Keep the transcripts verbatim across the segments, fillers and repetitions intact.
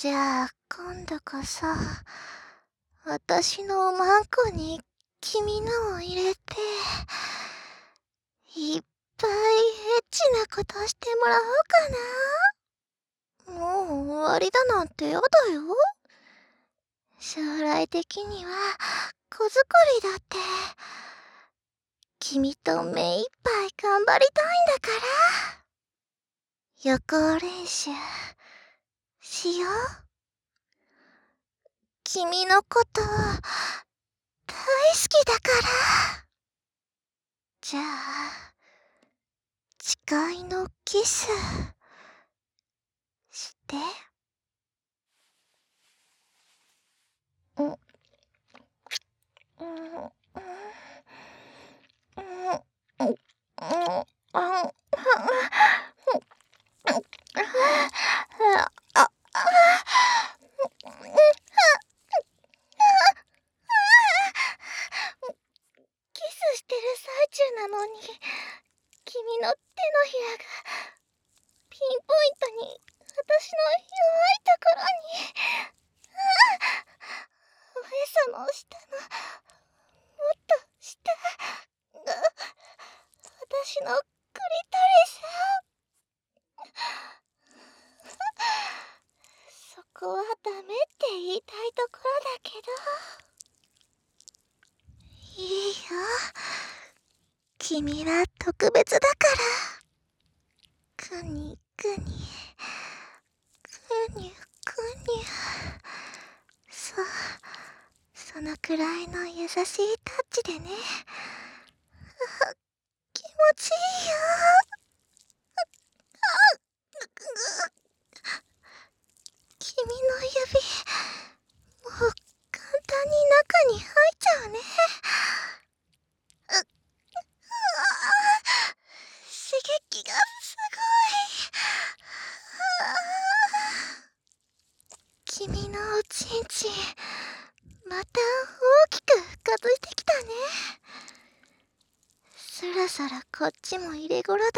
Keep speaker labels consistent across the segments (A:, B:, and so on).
A: じゃあ、今度こそ、私のおまんこに君のを入れて、いっぱいエッチなことしてもらおうかな。もう終わりだなんてやだよ。将来的には、子作りだって。君と目いっぱい頑張りたいんだから。予行練習、しよう。君のこと、大好きだから。じゃあ、誓いのキス、して。うん。うん。うん。うん。うん。うん。キスしてる最中なのに、君の手のひらが、ピンポイントに、私の弱いところに、おへその下の、もっと下、私のクリトリス。そこはダメって言いたいところだけど。いいよ。君は特別だから。くにくに、くにゅくにゅ。そう、そのくらいの優しいタッチでね。気持ちいいよ。君の指、もう簡単に中に入っちゃうね。刺激がすごい。君のおちんちん、また大きく深づいてきたね。そろそろこっちも入れ頃だよ。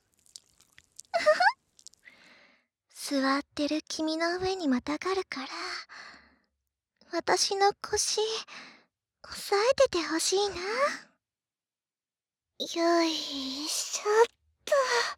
A: 座ってる君の上にまたがるから、私の腰、押さえててほしいな。よいしょっと。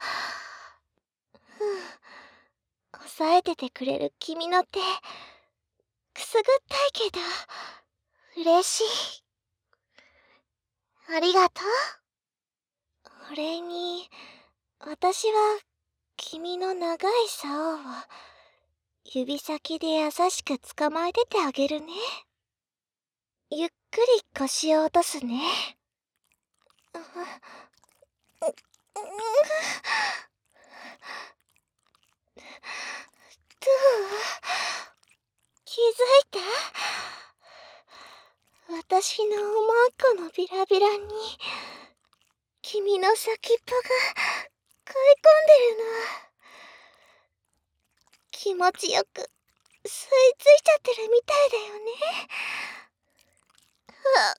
A: ふん。押さえててくれる君の手、くすぐったいけど、嬉しい。ありがとう。お礼に、私は、君の長い竿を、指先で優しく捕まえててあげるね。ゆっくり腰を落とすね。う、う、う、どう？気づいた？私のおまんこのビラビラに、君の先っぽが、食い込んでるの。気持ちよく、吸い付いちゃってるみたいだよね。あ、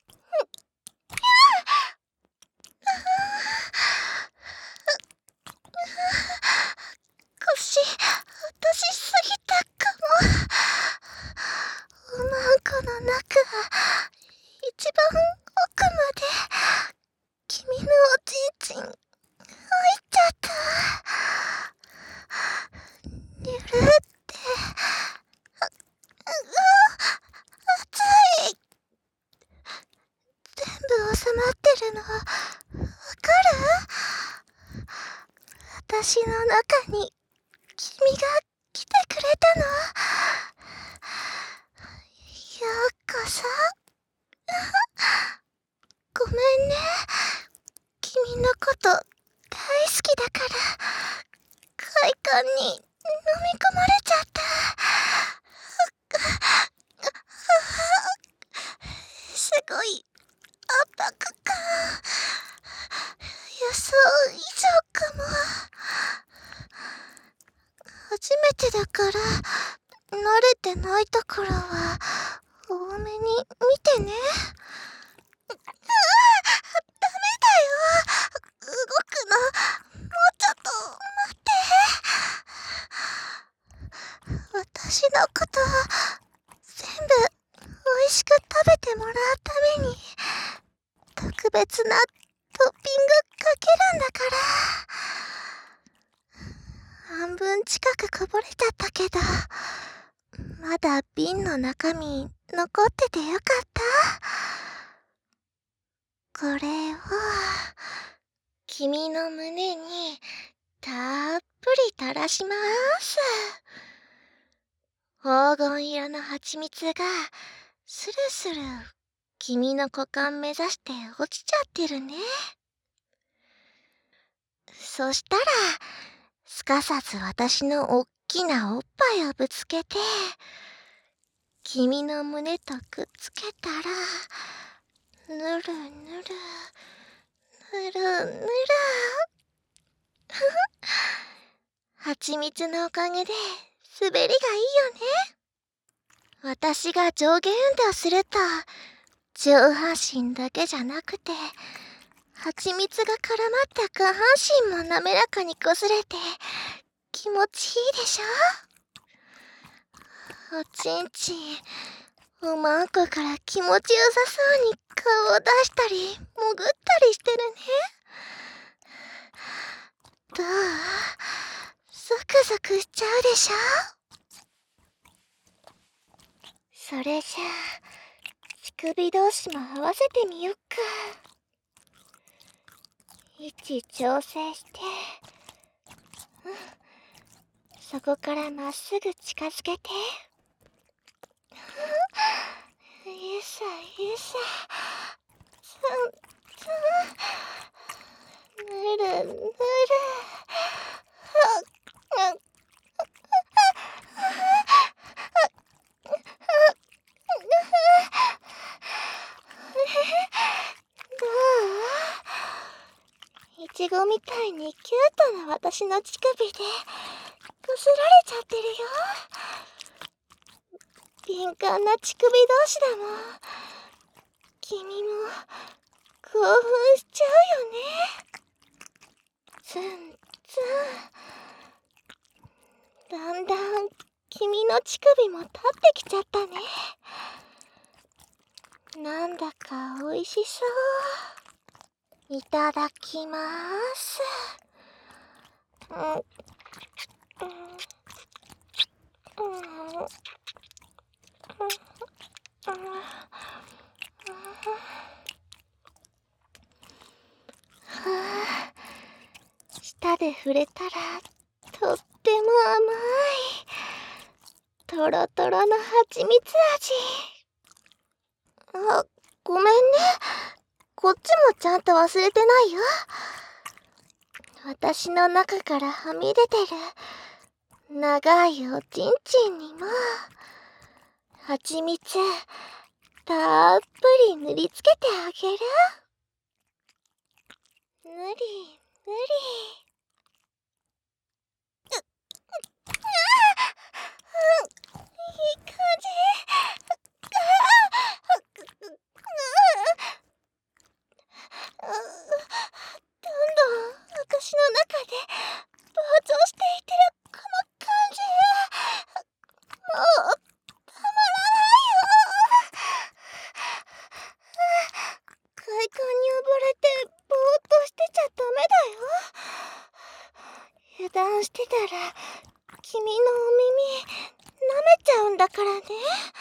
A: 腰、落としすぎたかも。おまんこの中、一番奥まで、君のおちんちん、入っちゃった。にゅるって、あ、あ、熱い。全部収まってるの、わかる？私の中に、君が来てくれたの。ようこそ。ごめんね。君のこと大好きだから、快感に飲み込まれちゃった。すごい圧迫感。予想以上かも。初めてだから、慣れてないところは、多めに見てね。ダメだよ。動くの、もうちょっと待って。 私のことを全部美味しく食べてもらうために特別なトッピングかけるんだから。半分近くこぼれちゃったけど、まだ瓶の中身残っててよかった。これを君の胸にたっぷり垂らします。黄金色の蜂蜜がスルスル君の股間目指して落ちちゃってるね。そしたらすかさず私のおっきなおっぱいをぶつけて君の胸とくっつけたら、ぬるぬるぬるぬる蜂蜜のおかげで滑りがいいよね。私が上下運動すると上半身だけじゃなくて蜂蜜が絡まった下半身も滑らかに擦れて気持ちいいでしょ。おちんちんおまんこから気持ちよさそうに顔を出したり潜ったりしてるね。どう？ゾクゾクしちゃうでしょ。それじゃあ乳首同士も合わせてみよっか。位置調整して、うん、そこからまっすぐ近づけて。ゆさゆさ、ツンツン、ぬるぬる、はっはっどう？いちごみたいにキュートな私の乳首でこすられちゃってるよ。敏感な乳首同士だもん。君も興奮しちゃうよね。ツンツン。だんだん君の乳首も立ってきちゃったね。なんだかおいしそう。いただきまーす。うんうんうんうんはあ、舌で触れたらとっても甘いトロトロの蜂蜜味。あ、ごめんね。こっちもちゃんと忘れてないよ。私の中からはみ出てる長いおちんちんにも蜂蜜たっぷり塗りつけてあげる。ぬりぬり。うっ、ああ、いい感じ。どんどん私の中で膨張していってるこの感じ。もうたまらないよ。快感に溺れてぼーっとしてちゃダメだよ。油断してたら君のお耳舐めちゃうんだからね。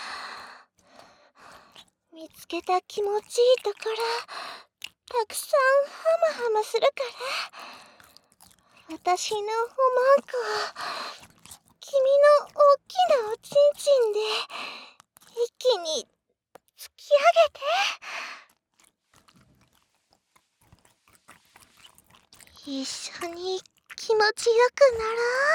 A: 見つけた気持ちいいところたくさんハマハマするから、私のおまんこを君の大きなおちんちんで一気に突き上げて、一緒に気持ちよくなろ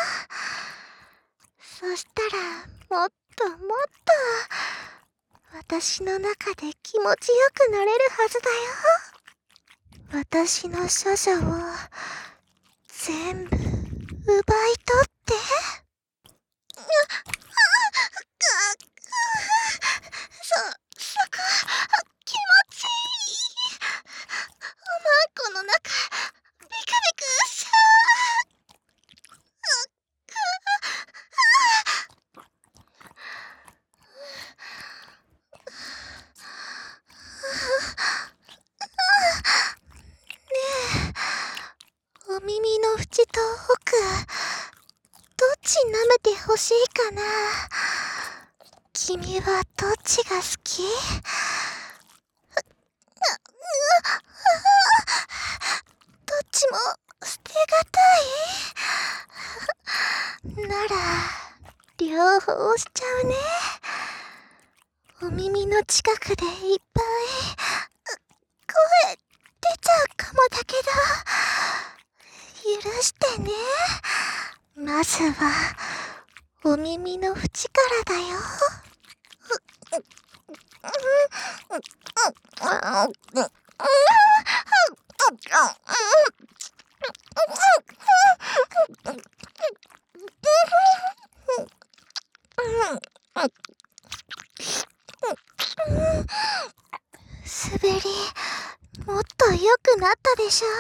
A: う。そしたらもっともっと私の中で気持ちよくなれるはずだよ。私の処女を全部奪い取って。そ、そこ、気持ちいい。おまんこの中、ビクビクしちゃう。 舐めてほしいかな。君はどっちが好き？どっちも捨てがたいなら両方しちゃうね。お耳の近くでいっぱい声出ちゃうかもだけど許してね。まずはお耳の縁からだよ。滑りもっと良くなったでしょ。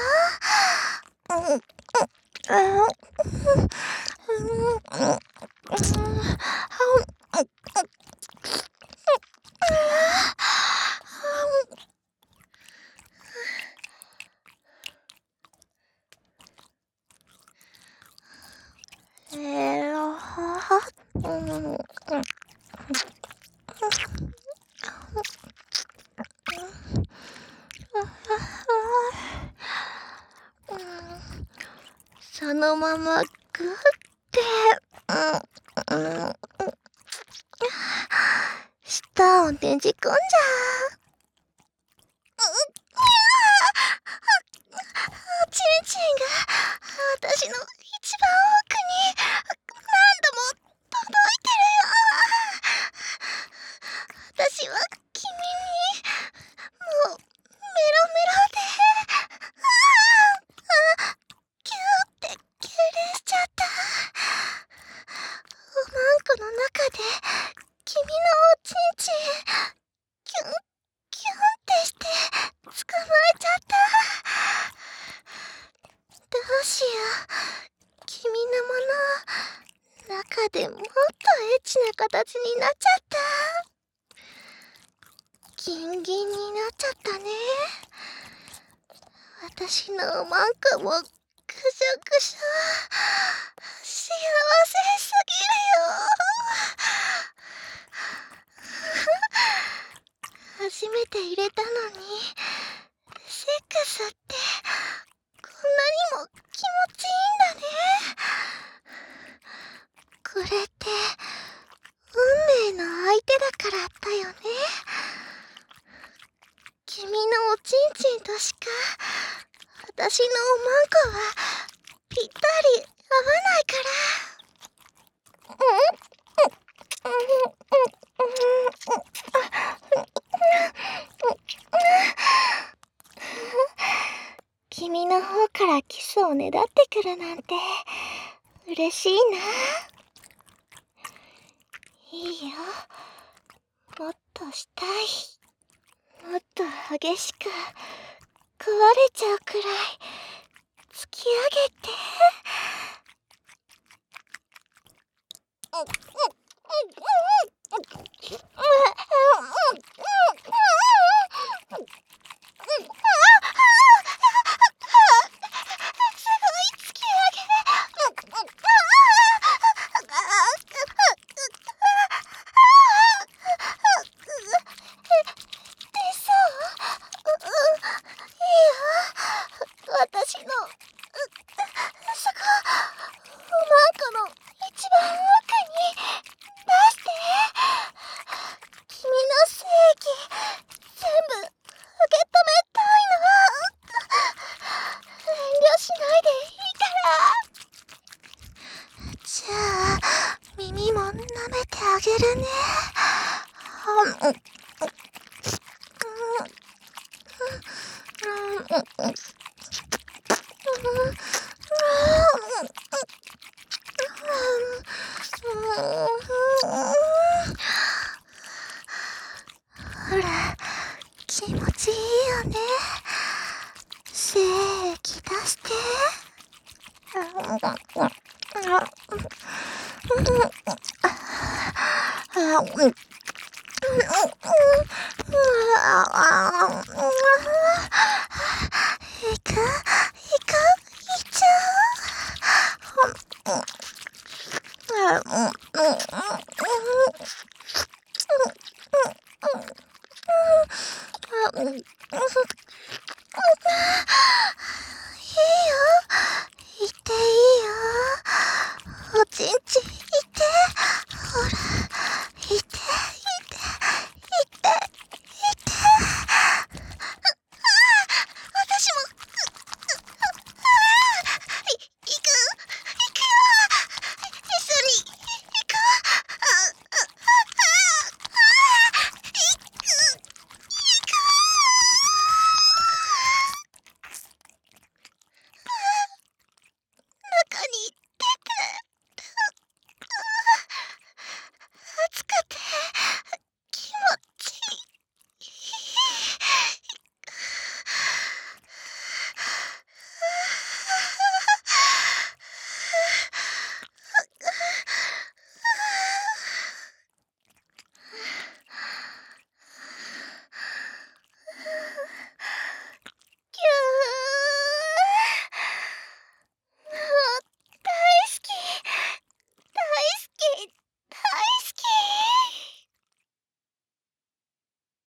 A: えろうんそのままグって、うんうん、舌をねじ込んじゃう。チンチンが私の一番奥に何度も届いてるよ。私は君にもうメロメロでキューって敬礼しちゃった。おまんこの中で君のおちんちんキュンキュンってして捕まえちゃった。どうしよう。君のもの中でもっとエッチな形になっちゃった。ギンギンになっちゃったね。私のおまんこもぐしょぐしょ。幸せすぎるよ。初めて入れたのにセックスってこんなにも気持ちいいんだね。これって運命の相手だからだよね。君のおちんちんとしか私のおまんこはぴったり合わないから。君の方からキスをねだってくるなんて嬉しいな。いいよ。もっとしたい。もっと激しく壊れちゃうくらい突き上げて。私の、そこ、おまんこの一番奥に出して。君の精液、全部受け止めたいの。遠慮しないでいいから。じゃあ、耳も舐めてあげるね。ほら、気持ちいいよね。精液出して。